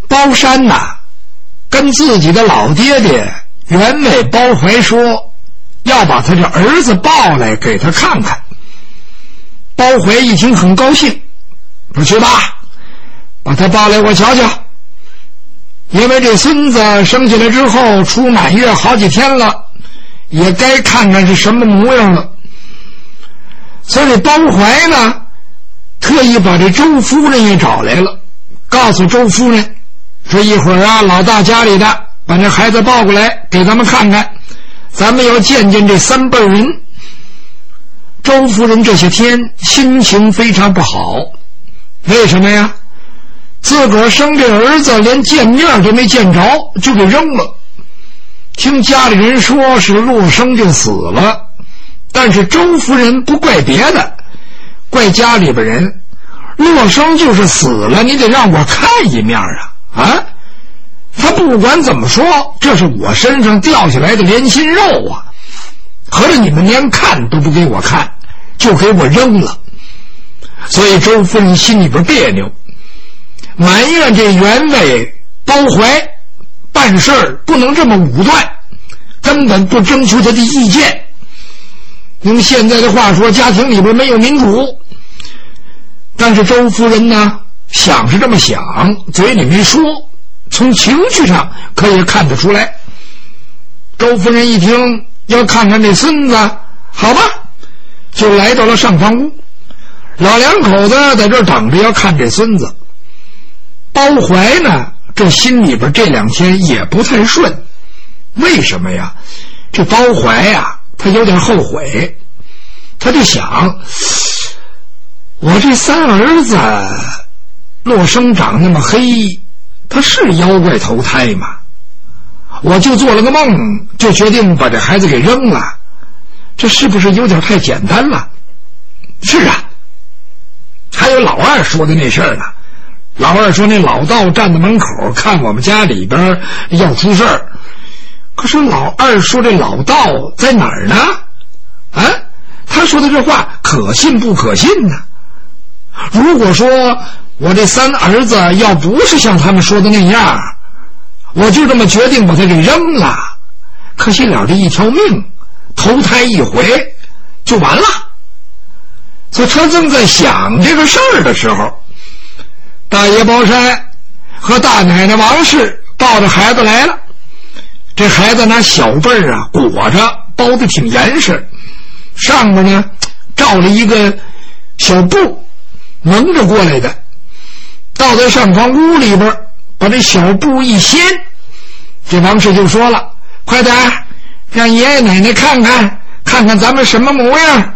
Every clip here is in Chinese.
包山呐，跟自己的老爹爹原委包怀说，要把他这儿子抱来给他看看。包怀一听很高兴，说去吧，把他抱来我瞧瞧。因为这孙子生下来之后出满月好几天了，也该看看是什么模样了。所以这包怀呢，特意把这周夫人也找来了，告诉周夫人说，一会儿啊，老大家里的把这孩子抱过来给咱们看看，咱们要见见这三辈人。周夫人这些天心情非常不好，为什么呀？自个儿生这儿子连见面都没见着就给扔了。听家里人说是落生就死了，但是周夫人不怪别的，怪家里边人，落生就是死了，你得让我看一面啊！他不管怎么说，这是我身上掉下来的连心肉啊，合着你们连看都不给我看，就给我扔了。所以周夫人心里边别扭，埋怨这原委包怀办事儿不能这么武断，根本不征求他的意见。用现在的话说，家庭里边没有民主。但是周夫人呢，想是这么想，嘴里没说，从情绪上可以看得出来。周夫人一听要看看这孙子，好吧，就来到了上房屋。老两口子在这儿等着要看这孙子。包怀呢，这心里边这两天也不太顺。为什么呀？这包怀呀，他有点后悔。他就想，我这三儿子落生长那么黑，他是妖怪投胎吗？我就做了个梦，就决定把这孩子给扔了，这是不是有点太简单了？是啊，还有老二说的那事儿呢。老二说那老道站在门口看我们家里边要出事儿，可是老二说这老道在哪儿呢？啊，他说的这话可信不可信呢？如果说我这三儿子要不是像他们说的那样，我就这么决定把他给扔了，可惜了这一条命，投胎一回就完了。所以他正在想这个事儿的时候，大爷包山和大奶奶王氏抱着孩子来了。这孩子拿小被儿啊裹着，包得挺严实，上面呢罩了一个小布蒙着过来的。到在上房屋里边，把这小布一掀，这王氏就说了，快点让爷爷奶奶看看咱们什么模样。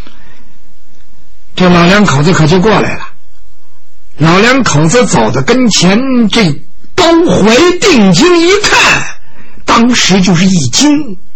这老两口子可就过来了。老两口子走到跟前，这包怀定睛一看，当时就是一惊。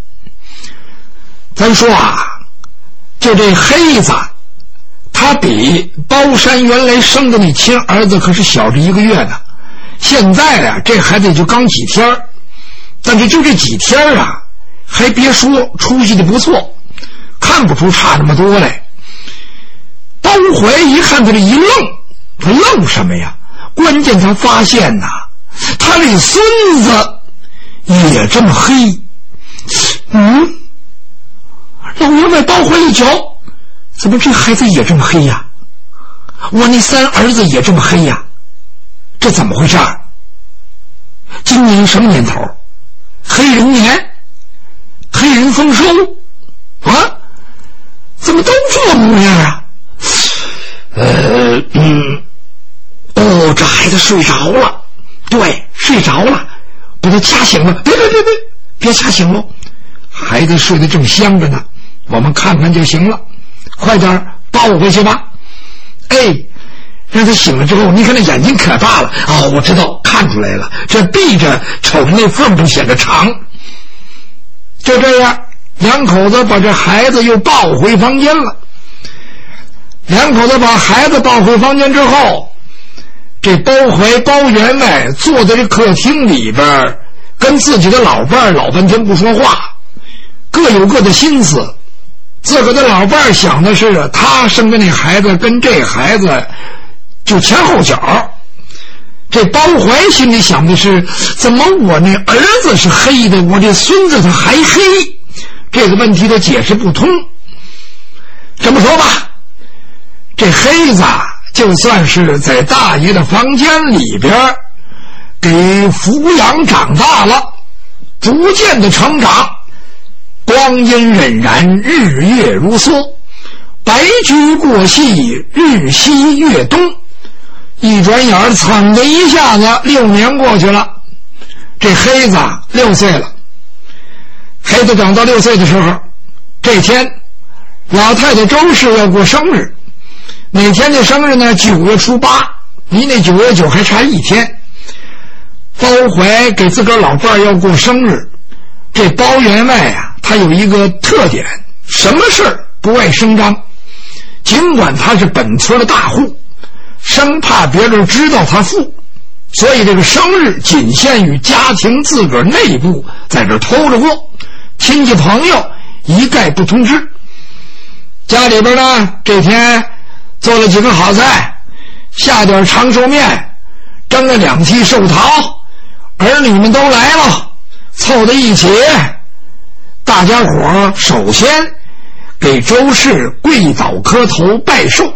咱说啊，就这黑子，他比包山原来生的那亲儿子可是小着1个月呢。现在啊，这孩子就刚几天，但是就这几天啊，还别说出息的不错，看不出差那么多来。包怀一看他这一愣，他愣什么呀？关键他发现呐，他这孙子也这么黑。老员外包怀一瞧，怎么这孩子也这么黑呀？我那三儿子也这么黑呀？这怎么回事？今年什么年头？黑人年？黑人丰收？啊？怎么都这模样啊？这孩子睡着了。对，睡着了，把他掐醒了。别掐醒了，孩子睡得正香着呢，我们看看就行了，快点抱回去吧。让他醒了之后，你看那眼睛可大了。我知道，看出来了，这闭着瞅着那缝不显得长。就这样，两口子把这孩子又抱回房间了。两口子把孩子抱回房间之后，这包怀包员外坐在这客厅里边，跟自己的老伴儿老半天不说话，各有各的心思。自个的老伴儿想的是他生的那孩子跟这孩子就前后脚， 这包怀心里想的是，怎么我那儿子是黑的，我这孙子他还黑？这个问题他解释不通。这么说吧，这黑子就算是在大爷的房间里边给抚养长大了，逐渐的成长，光阴荏苒，日月如梭，白驹过隙，日西月东，一转眼噌的一下子6年过去了，这黑子6岁了。黑子长到6岁的时候，这天老太太周氏要过生日。哪天的生日呢？9月初8，离那9月9还差1天。包怀给自个儿老伴儿要过生日，这包员外啊，他有一个特点，什么事儿不爱声张，尽管他是本村的大户，生怕别人知道他富，所以这个生日仅限于家庭自个儿内部在这偷着过，亲戚朋友一概不通知。家里边呢，这天做了几个好菜，下点长寿面，蒸了2屉寿桃，儿女们都来了，凑在一起，大家伙首先给周氏跪倒磕头拜寿，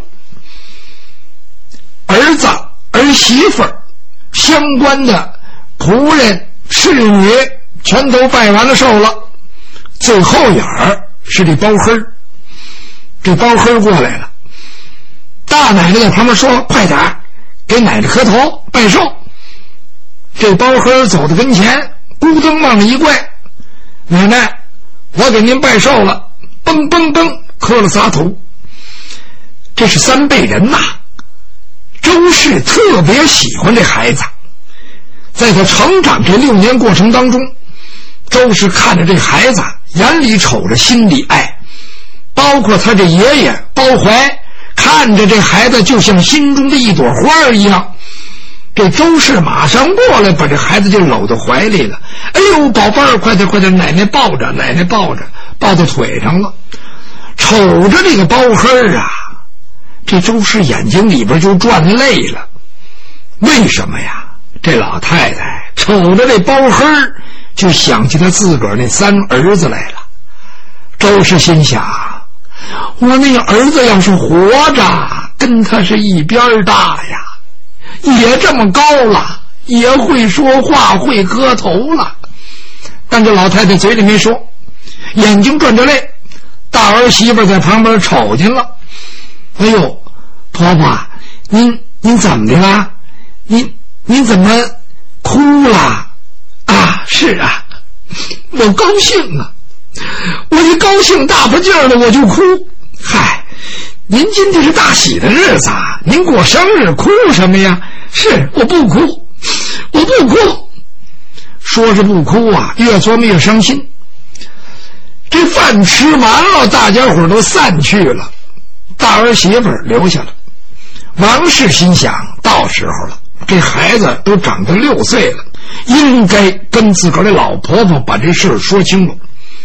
儿子儿媳妇相关的仆人侍女全都拜完了寿了。最后眼儿是这包黑儿，这包黑儿过来了，大奶奶在旁边说：“快点给奶奶磕头拜寿。”这包黑儿走到跟前，咕噔往里一跪：“奶奶，我给您拜寿了。”嘣嘣嘣磕了仨头。这是3辈人呐。周氏特别喜欢这孩子，在他成长这6年过程当中，周氏看着这孩子，眼里瞅着心里爱，包括他这爷爷包怀看着这孩子就像心中的一朵花一样。这周氏马上过来把这孩子就搂到怀里了。哎呦，宝贝儿，快点快点，奶奶抱着，奶奶抱着，抱到腿上了。瞅着这个包黑儿啊，这周氏眼睛里边就转泪了。为什么呀？这老太太瞅着这包黑儿，就想起他自个儿那3儿子来了。周氏心想，我那个儿子要是活着，跟他是一边大呀，也这么高了，也会说话，会磕头了。但这老太太嘴里没说，眼睛转着泪。大儿媳妇在旁边瞅见了。哎呦，婆婆，您怎么的了？您怎么哭了？啊，是啊，我高兴啊，我一高兴大发劲儿的我就哭。嗨，您今天是大喜的日子啊，您过生日哭什么呀？是，我不哭，我不哭。说是不哭啊，越琢磨越伤心。这饭吃完了，大家伙都散去了，大儿媳妇留下了。王氏心想，到时候了，这孩子都长到6岁了，应该跟自个儿的老婆婆把这事说清楚。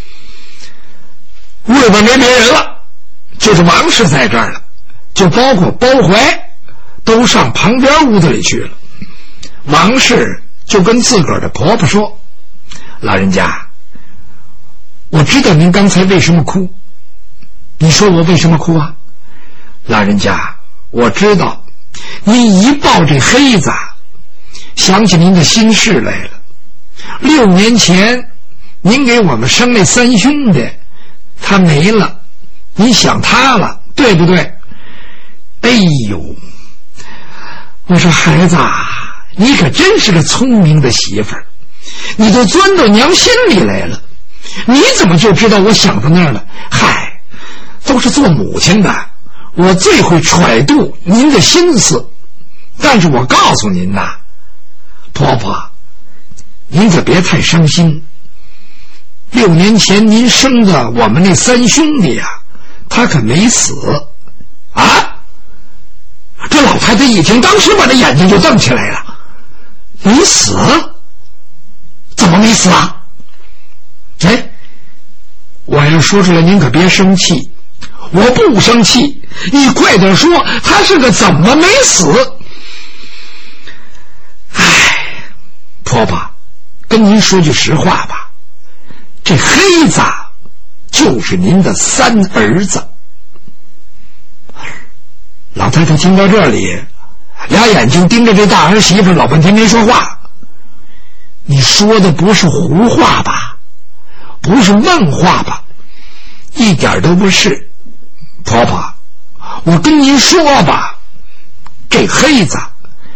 屋里边没别人了，就是王氏在这儿了，就包括包怀都上旁边屋子里去了。王氏就跟自个儿的婆婆说：“老人家，我知道您刚才为什么哭，你说我为什么哭啊？老人家，我知道您一抱这黑子，想起您的心事来了。6年前您给我们生那3兄弟，他没了，你想他了，对不对？哎呦，我说孩子啊，你可真是个聪明的媳妇儿，你都钻到娘心里来了，你怎么就知道我想到那儿了？嗨，都是做母亲的，我最会揣度您的心思。但是我告诉您呐，婆婆，您可别太伤心。6年前您生的我们那3兄弟啊，他可没死啊！这老太太一听，当时把这眼睛就瞪起来了。没死？怎么没死啊？哎，我要说出来您可别生气。我不生气，你快点说他是个怎么没死。 婆婆，跟您说句实话吧，这黑子就是您的三儿子。老太太听到这里，俩眼睛盯着这大儿媳妇老半天没说话。你说的不是胡话吧？不是梦话吧？一点都不是。婆婆，我跟您说吧，这黑子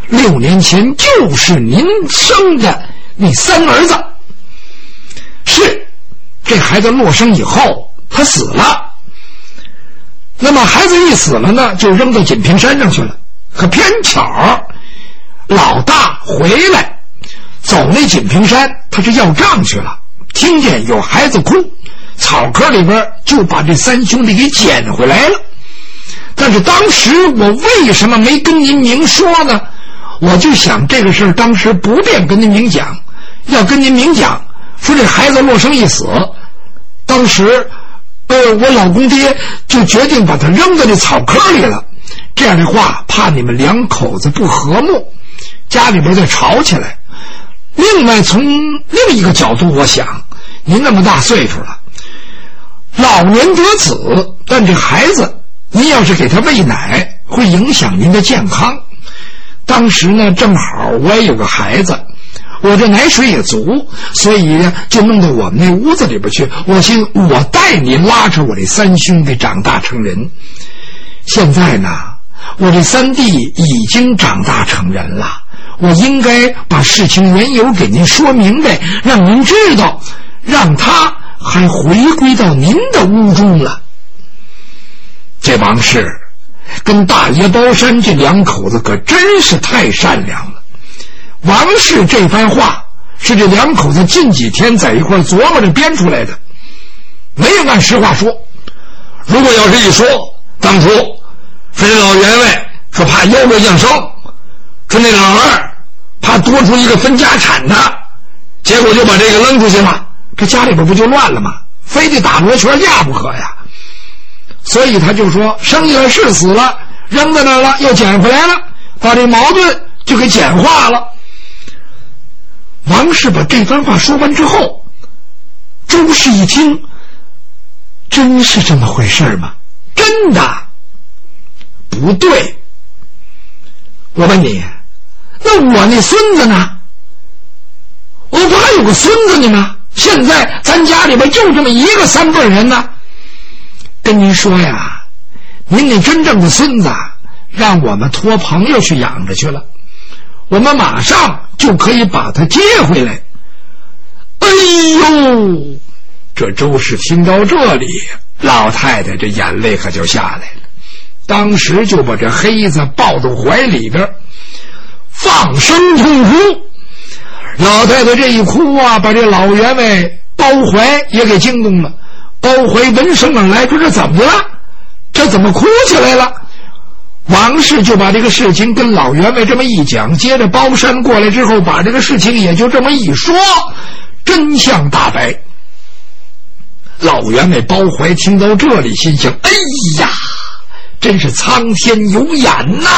6年前就是您生的那三儿子。是，这孩子落生以后他死了，那么孩子一死了呢，就扔到锦屏山上去了。可偏巧老大回来走那锦屏山，他是要账去了，听见有孩子哭，草窠里边就把这三兄弟给捡回来了。但是当时我为什么没跟您明说呢？我就想这个事儿当时不便跟您明讲，要跟您明讲说这孩子落生一死，当时我老公爹就决定把他扔到这草窠里了。这样的话怕你们两口子不和睦，家里边再吵起来。另外从另一个角度我想，您那么大岁数了，老年得子，但这孩子您要是给他喂奶会影响您的健康。当时呢正好我也有个孩子，我这奶水也足，所以就弄到我们那屋子里边去。我寻我带你拉着我这三兄弟长大成人。现在呢我这三弟已经长大成人了，我应该把事情缘由给您说明白，让您知道，让他还回归到您的屋中了。这王氏跟大爷包山这两口子可真是太善良了。王氏这番话是这两口子近几天在一块琢磨着编出来的，没有按实话说。如果要是一说当初说这老员外说怕妖怪降生，说那老二怕多出一个分家产的，结果就把这个扔出去了，这家里边不就乱了吗？非得打罗圈架不可呀。所以他就说生下来是死了，扔在那儿了，又捡回来了，把这矛盾就给简化了。王氏把这番话说完之后，周氏一听，真是这么回事吗？真的？不对。我问你，那我那孙子呢？我不还有个孙子呢吗？现在咱家里边就这么一个三辈人呢。跟您说呀，您那真正的孙子让我们托朋友去养着去了，我们马上就可以把他接回来。哎呦，这周氏听到这里，老太太这眼泪可就下来了，当时就把这黑子抱到怀里边，放声痛哭。老太太这一哭啊，把这老员外包怀也给惊动了。包怀闻声而来，说这怎么了？这怎么哭起来了？王氏就把这个事情跟老员外这么一讲，接着包山过来之后，把这个事情也就这么一说，真相大白。老员外包怀听到这里，心想：哎呀，真是苍天有眼呐！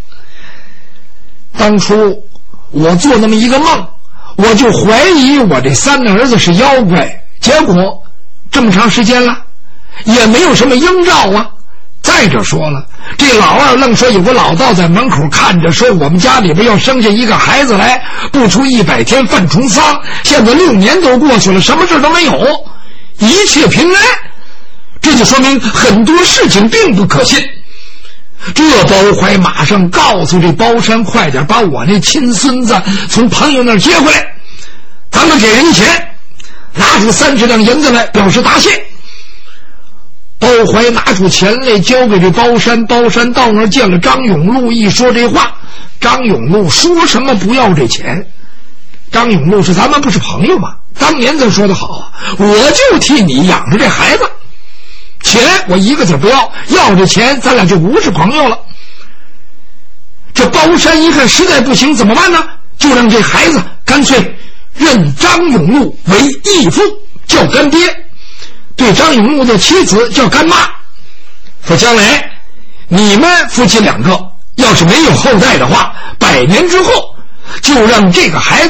当初我做那么一个梦，我就怀疑我这三儿子是妖怪，结果这么长时间了也没有什么征兆啊。再者说了，这老二愣说有个老道在门口看着，说我们家里边要生下一个孩子来，不出100天犯重丧。现在6年都过去了，什么事都没有，一切平安。这就说明很多事情并不可信。这包怀马上告诉这包山，快点把我那亲孙子从朋友那儿接回来，咱们给人钱，拿出30两银子来表示答谢。包怀拿出钱来交给这包山，包山到那儿见了张永禄，一说这话，张永禄说什么不要这钱。张永禄是咱们不是朋友吗？当年咱说的好啊，我就替你养着这孩子，钱我一个字不要，要这钱咱俩就不是朋友了。这包山一看实在不行怎么办呢？就让这孩子干脆认张永禄为义父，叫干爹，对张永禄的妻子叫干妈，说将来你们夫妻两个要是没有后代的话，100年之后就让这个孩子给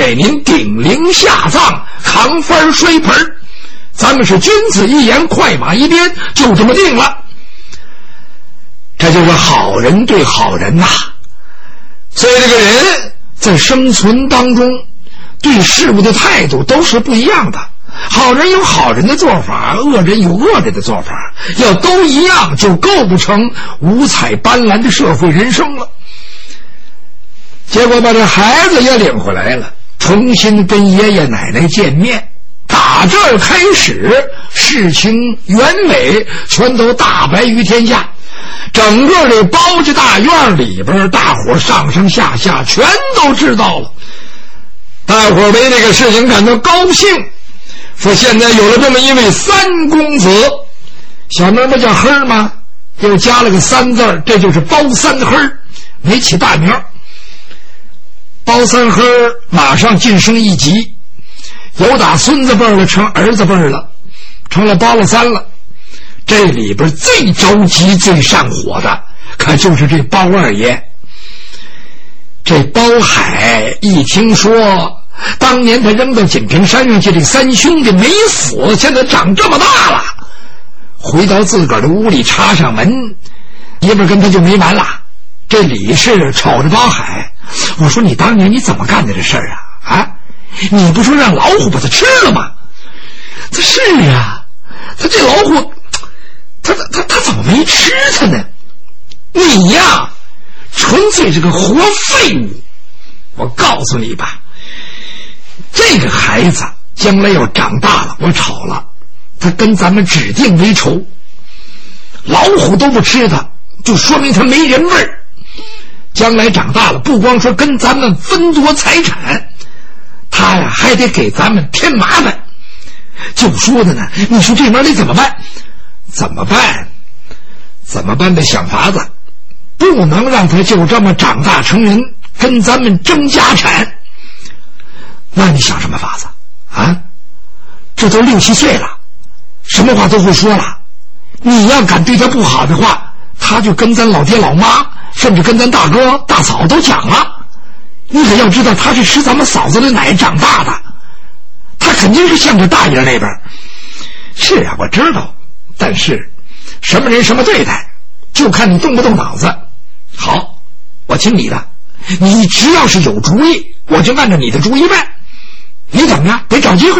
给您顶灵下葬，扛幡摔盆，咱们是君子一言，快马一鞭，就这么定了。这就是好人对好人呐。所以这个人在生存当中对事物的态度都是不一样的，好人有好人的做法，恶人有恶人的做法，要都一样就构不成五彩斑斓的社会人生了。结果把这孩子也领回来了，重新跟爷爷奶奶见面。打这儿开始，事情原委全都大白于天下。整个这包家大院里边，大伙上上下下全都知道了。大伙为这个事情感到高兴，说现在有了这么一位三公子，小名不叫黑吗？又加了个三字，这就是包三黑，没起大名。包三黑马上晋升一级，由打孙子辈了成儿子辈了，成了包了三了。这里边最着急最上火的可就是这包二爷。这包海一听说当年他扔到锦屏山上去，这三兄弟没死，现在长这么大了，回到自个儿的屋里插上门，爷们跟他就没完了。这李氏瞅着包海，我说你当年你怎么干的这事儿啊？你不说让老虎把它吃了吗？这是啊，他这老虎他怎么没吃他呢？你呀纯粹是个活废物。我告诉你吧，这个孩子将来要长大了，我瞅了他跟咱们指定为仇，老虎都不吃他，就说明他没人味儿。将来长大了，不光说跟咱们分夺财产，他呀还得给咱们添麻烦。就说的呢，你说这边得怎么办？怎么办得想法子，不能让他就这么长大成人跟咱们争家产。那你想什么法子啊？这都6、7岁了，什么话都会说了。你要敢对他不好的话，他就跟咱老爹老妈甚至跟咱大哥大嫂都讲了。你可要知道，他是吃咱们嫂子的奶长大的，他肯定是向着大爷那边。是啊，我知道，但是什么人什么对待，就看你动不动脑子。好，我听你的，你只要是有主意，我就按照你的主意办。你怎么着？得找机会。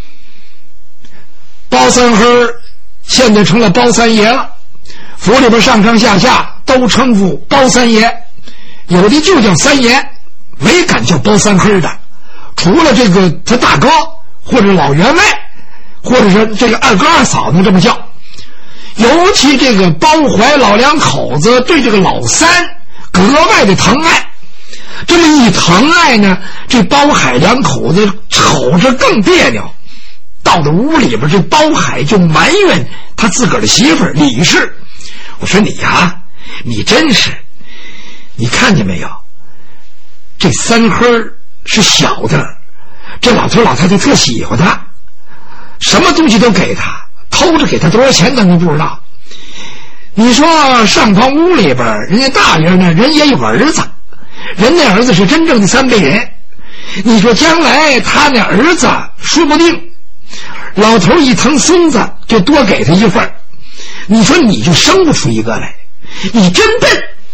包三黑现在成了包三爷了，府里边上上下下都称呼包三爷，有的就叫三爷，没敢叫包三黑的。除了这个他大哥或者老员外，或者是这个二哥二嫂能这么叫。尤其这个包怀老两口子对这个老三格外的疼爱。这么一疼爱呢，这包海两口子瞅着更别扭。到了屋里边，这包海就埋怨他自个儿的媳妇儿李氏。我说你呀，你真是，你看见没有，这三黑是小的，这老头老太太特喜欢他，什么东西都给他，偷着给他多少钱咱都不知道。你说上房屋里边，人家大爷呢，人也有儿子，人那儿子是真正的3辈人。你说将来他那儿子说不定老头一疼孙子就多给他一份，你说你就生不出一个来，你真笨。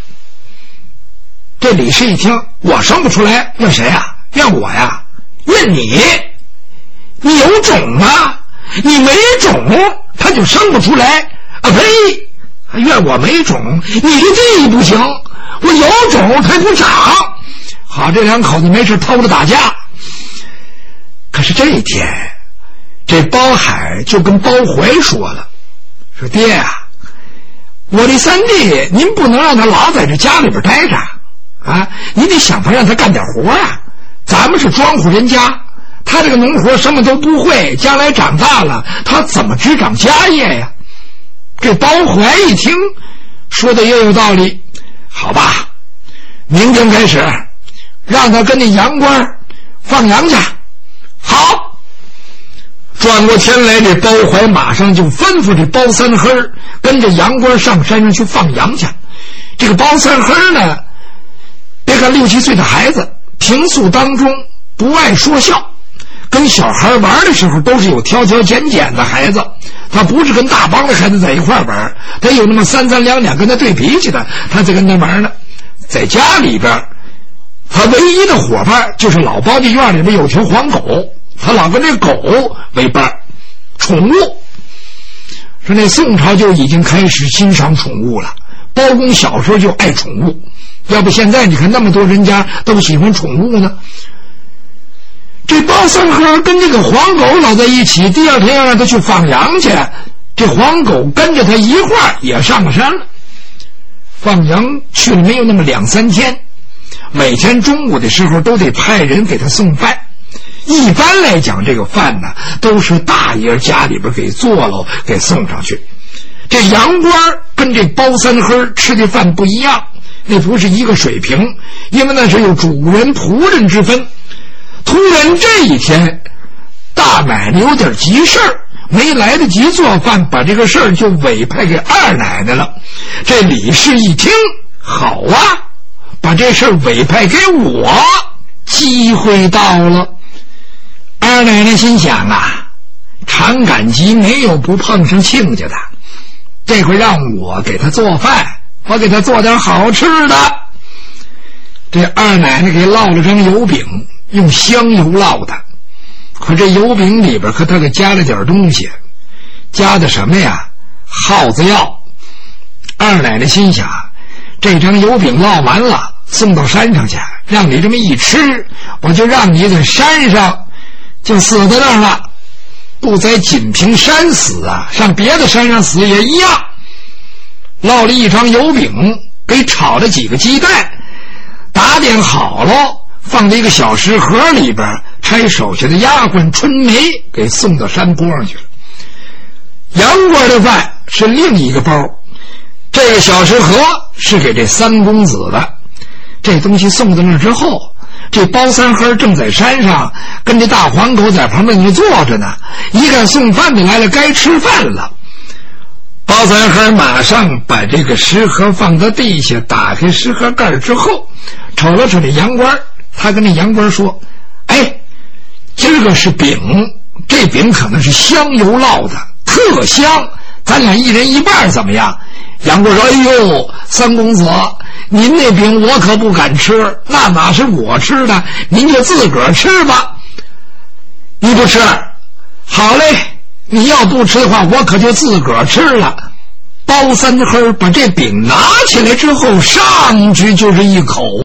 这李氏一听，我生不出来，怨谁啊？怨我呀？怨你？你有种吗？你没种他就生不出来啊！呸！怨我没种，你这地不行，我有种他不长。好，这两口子没事偷着打架。可是这一天，这包海就跟包怀说了，说爹啊，我这三弟您不能让他老在这家里边待着啊，你得想法让他干点活啊。咱们是庄户人家，他这个农活什么都不会，将来长大了他怎么执掌家业呀？这包怀一听说的也有道理，好吧，明天开始让他跟那羊倌放羊去。好，转过天来，这包怀马上就吩咐这包三黑跟着羊倌上山上去放羊去。这个包三黑呢，别看6、7岁的孩子，平素当中不爱说笑，跟小孩玩的时候都是有挑挑拣拣的孩子，他不是跟大帮的孩子在一块玩，他有那么三三两两跟他对脾气的，他在跟他玩呢。在家里边他唯一的伙伴就是老包家院里边有条黄狗，他老跟这狗为伴，宠物。说那宋朝就已经开始欣赏宠物了，包公小时候就爱宠物，要不现在你看那么多人家都喜欢宠物呢。这包三和跟这个黄狗老在一起，第二天要让他去放羊去，这黄狗跟着他一块儿也上了山了。放羊去了没有那么2-3天，每天中午的时候都得派人给他送饭。一般来讲，这个饭呢都是大爷家里边给做了给送上去。这杨官跟这包三和吃的饭不一样，那不是一个水平，因为那是有主人仆人之分。突然这一天，大奶奶有点急事儿，没来得及做饭，把这个事儿就委派给二奶奶了。这李氏一听，好啊，把这事儿委派给我，机会到了。二奶奶心想啊，常赶集没有不碰上亲家的，这回让我给他做饭，我给他做点好吃的。这二奶奶给烙了张油饼，用香油烙的，可这油饼里边可他给加了点东西，加的什么呀？耗子药。二奶奶心想，这张油饼烙完了，送到山上去，让你这么一吃，我就让你在山上就死在那儿了，不在锦屏山死啊，上别的山上死也一样。烙了一张油饼，给炒了几个鸡蛋，打点好了，放在一个小食盒里边，差手下的丫鬟春梅给送到山坡上去了。杨官的饭是另一个包，这个小食盒是给这三公子的。这东西送到那之后，这包三和正在山上跟这大黄狗在旁边就坐着呢，一看送饭的来了，该吃饭了。包三和马上把这个食盒放到地下，打开食盒盖之后，瞅了瞅这杨官，他跟这杨官说，哎，今儿个是饼，这饼可能是香油烙的，特香，咱俩一人一半怎么样？杨官说，哎呦，三公子，您那饼我可不敢吃，那哪是我吃的，您就自个儿吃吧。你不吃？好嘞，你要不吃的话，我可就自个儿吃了。包三和把这饼拿起来之后，上去就是一口。